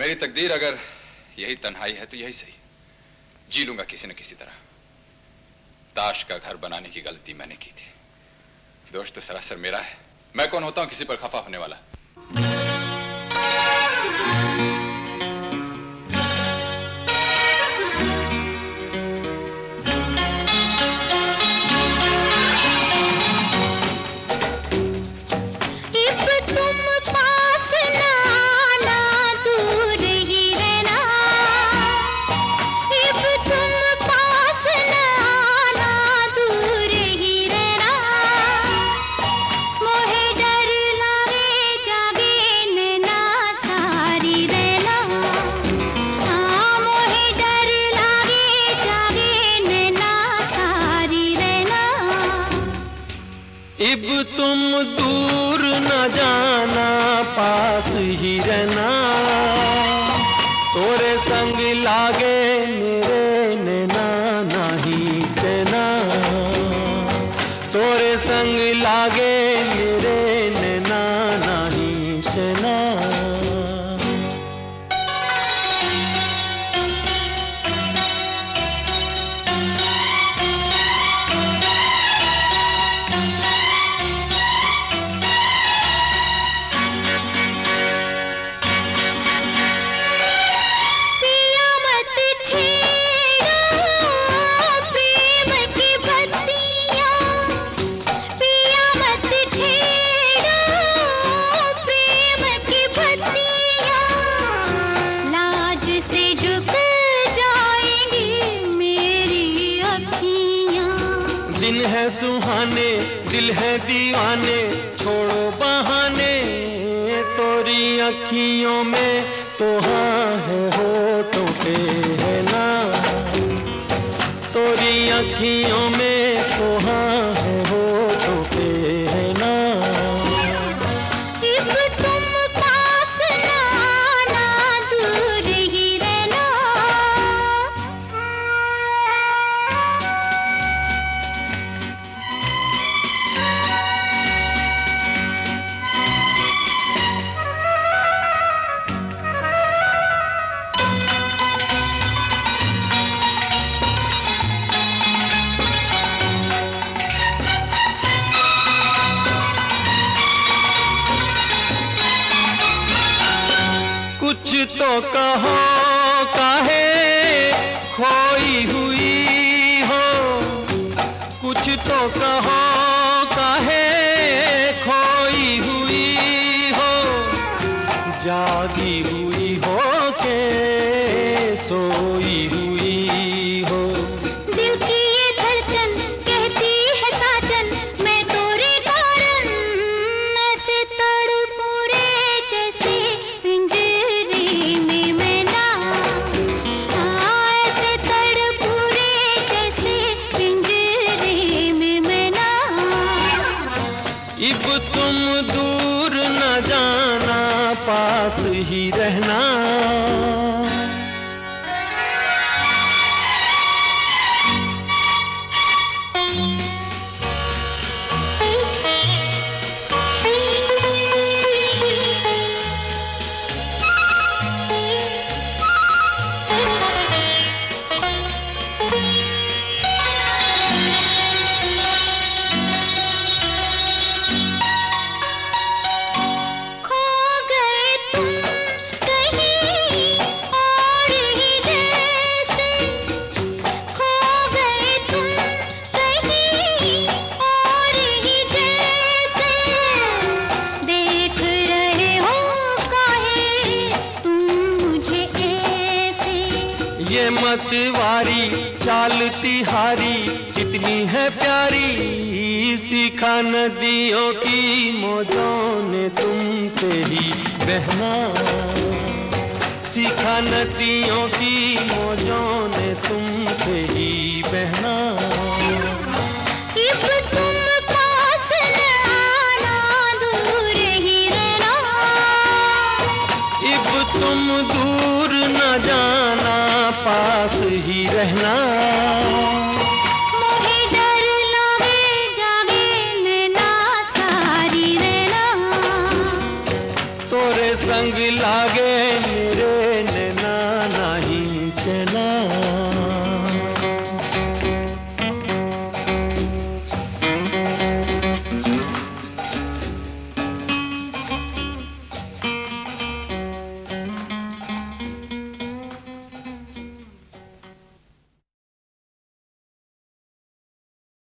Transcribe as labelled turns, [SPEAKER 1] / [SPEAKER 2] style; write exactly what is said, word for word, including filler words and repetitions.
[SPEAKER 1] मेरी तकदीर अगर यही तन्हाई है तो यही सही, जी लूंगा किसी न किसी तरह। ताश का घर बनाने की गलती मैंने की थी, दोष तो सरासर मेरा है। मैं कौन होता हूं किसी पर खफा होने वाला।
[SPEAKER 2] इब तुम दूर न जाना, पास ही रहना, तोरे संग लागे मेरे नैना नहीं चैना, तोरे संग लागे मेरे नैना नहीं चैना। दिन है सुहाने, दिल है दीवाने, छोड़ो बहाने, तोरी अखियों में तो हाँ है, होठों पे है ना, तोरी अखियों में तो हाँ है, होठों पे है ना।
[SPEAKER 3] इब तुम पास ना आना, दूर ही रहना।
[SPEAKER 2] कुछ तो कहो काहे खोई हुई हो, कुछ तो कहो काहे खोई हुई हो, जागी हुई हो के सोई हुई हो।
[SPEAKER 3] दिल की ये धड़कन कहती है साजन, मैं तोरे कारण ऐसे तड़पूं रे जैसे पिंजरे में मैना, हाँ ऐसे तड़पूं रे जैसे पिंजरे में मैना।
[SPEAKER 2] इब तुम दूर न जाना, पास ही रहना। ये मतवारी चाल तिहारी कितनी है प्यारी, सीखा नदियों की मौजों ने तुमसे ही बहना, सीखा नदियों की मौजों ने तुमसे ही बहना।
[SPEAKER 3] इब तुम पास न आना, दूर ही रहना।
[SPEAKER 2] इब तुम दूर न जाना, पास ही रहना।